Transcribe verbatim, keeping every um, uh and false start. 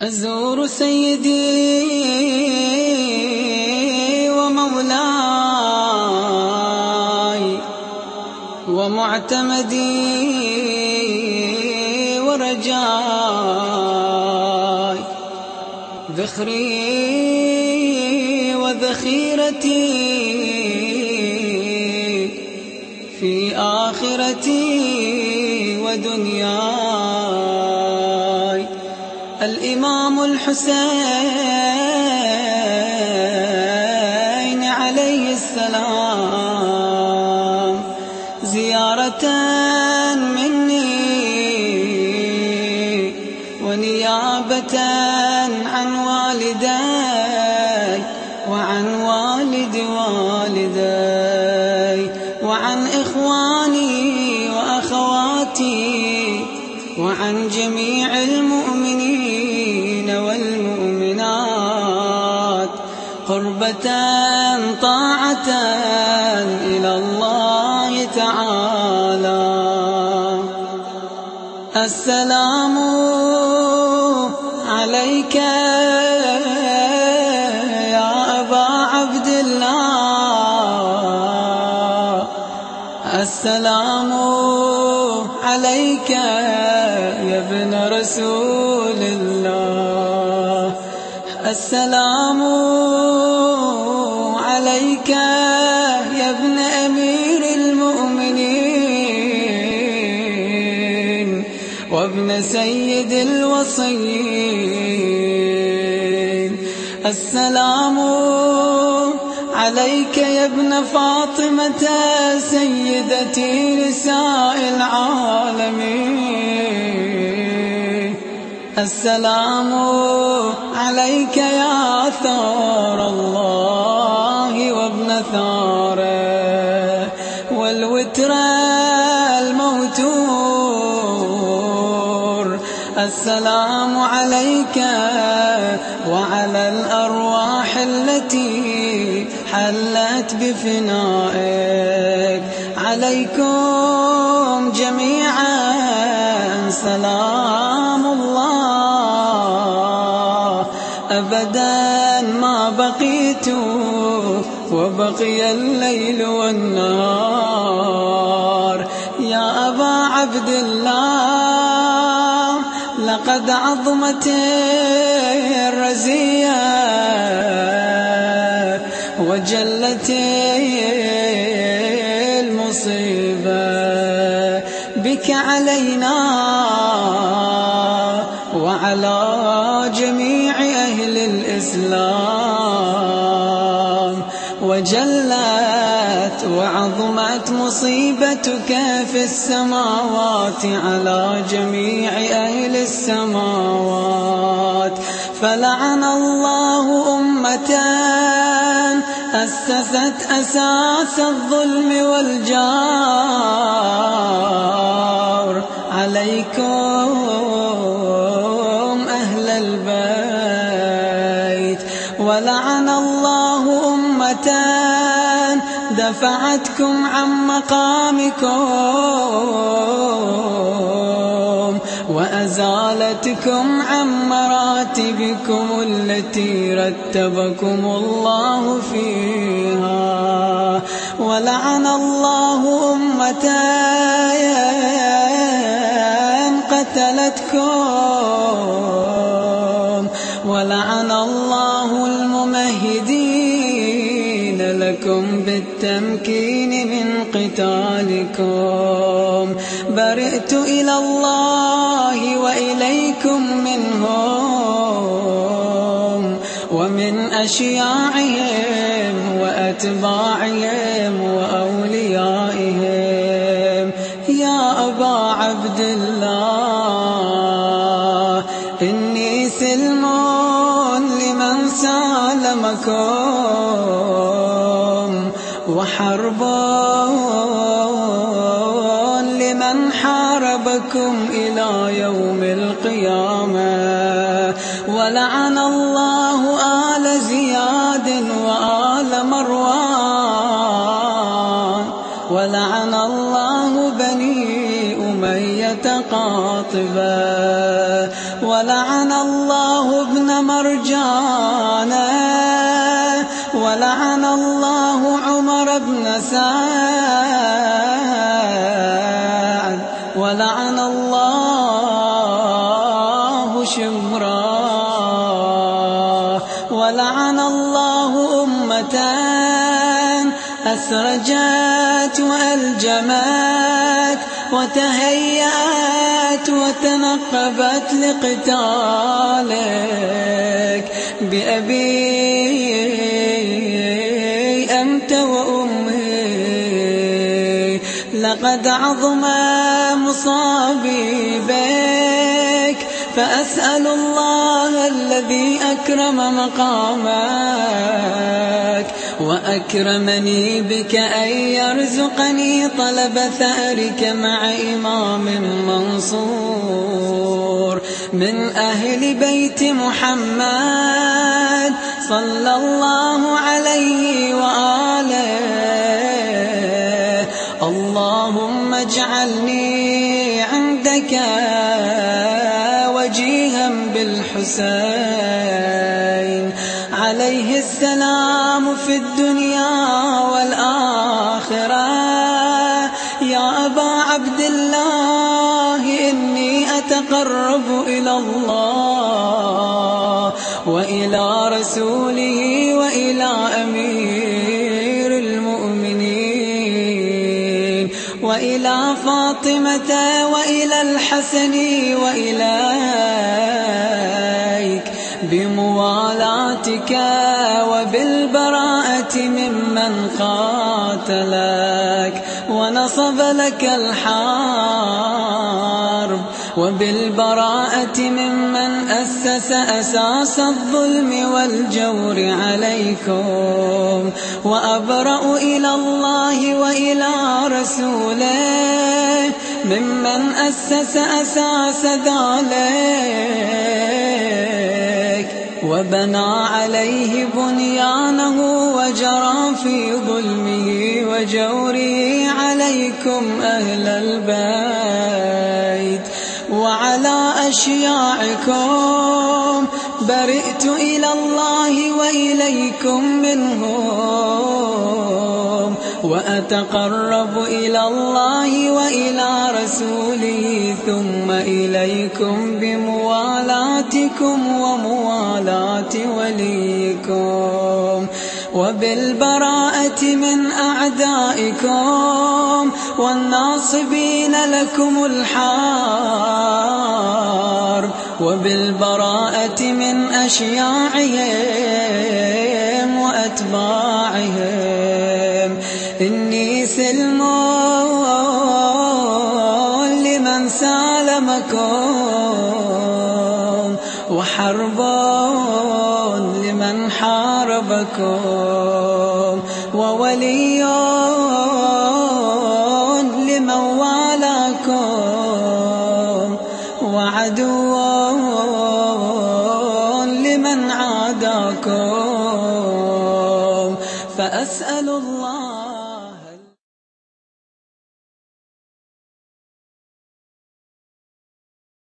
أزور سيدي ومولاي ومعتمدي ورجاي، ذخري وذخيرتي في آخرتي ودنياي. الإمام الحسين عليه السلام زيارة مني ونيابة عن والدي وعن والد والدي وعن إخواني وأخواتي وعن جميع المؤمنين والمؤمنات، قربة طاعة إلى الله تعالى. السلام عليك يا أبا عبد الله، السلام عليك يا ابن رسول الله، السلام عليك يا ابن أمير المؤمنين وابن سيد الوصيين، السلام عليك يا ابن فاطمة سيدتي نساء العالمين، السلام عليك يا ثار الله وابن ثاره والوتر الموتور، السلام عليك وعلى الأرواح التي حلت بفنائك، عليكم جميعا سلام الله أبدا ما بقيت وبقي الليل والنهار. يا أبا عبد الله، لقد عظمت الرزية وجلت المصيبة بك علينا وعلى جميع أهل الإسلام، وجلت وعظمت مصيبتك في السماوات على جميع أهل السماوات. فلعن الله أمة أسست أساس الظلم والجار، عليكم أهل البيت. ولعن الله أمة دفعتكم عن مقامكم وأزالتكم عن مراتبكم التي رتبكم الله فيها. ولعن الله أمة قتلتكم، ولعن الله الممهدين لكم بالتمكين من قتالكم. برئت إلى الله وإليكم منهم ومن أشياعهم وأتباعهم وأوليائهم. يا أبا عبد الله، إني سلم لمن سالمكم وحرب لمن حاربكم إلى يوم القيامة. ولعن الله آل زياد وآل مروان، ولعن الله بني أمية متقاطبا. ولعن الله ابن مرجانة، ولعن الله عمر بن سعد، ولعن الله شمرا، ولعن الله أمة أسرجت وألجمت وتهيأت وتنقبت لقتالك بأبي أنت وأمي. لقد عظم مصابي بك، فأسأل الله الذي أكرم مقامك وأكرمني بك أن يرزقني طلب ثأرك مع إمام منصور من أهل بيت محمد صلى الله عليه وآله. اللهم اجعلني عندك وجيها بالحسين عليه السلام في الدنيا والآخرة. يا أبا عبد الله إني أتقرب إلى الله وإلى رسوله وإلى أمير المؤمنين وإلى فاطمة وإلى الحسن وإليك بموالاتك وبالبراءة ممن قاتلك ونصب لك الحرب، وبالبراءة ممن أسس أساس الظلم والجور عليكم. وأبرأ إلى الله وإلى رسوله ممن أسس أساس ذلك وبنى عليه بنيانه وجرى في ظلمه وجوره عليكم أهل البيت. وعلى أشياعكم برئت إلى الله وإليكم منهم، وأتقرب إلى الله وإلى رسوله ثم إليكم بموالاتكم وموالاة وليكم وبالبراءة من أعدائكم والناصبين لكم الحرب وبالبراءة من أشياعهم وأتباعهم. إني سلم لمن سالمكم وحرب لمن حاربكم وولي لمن والاكم وعدو لمن عاداكم. فأسأل الله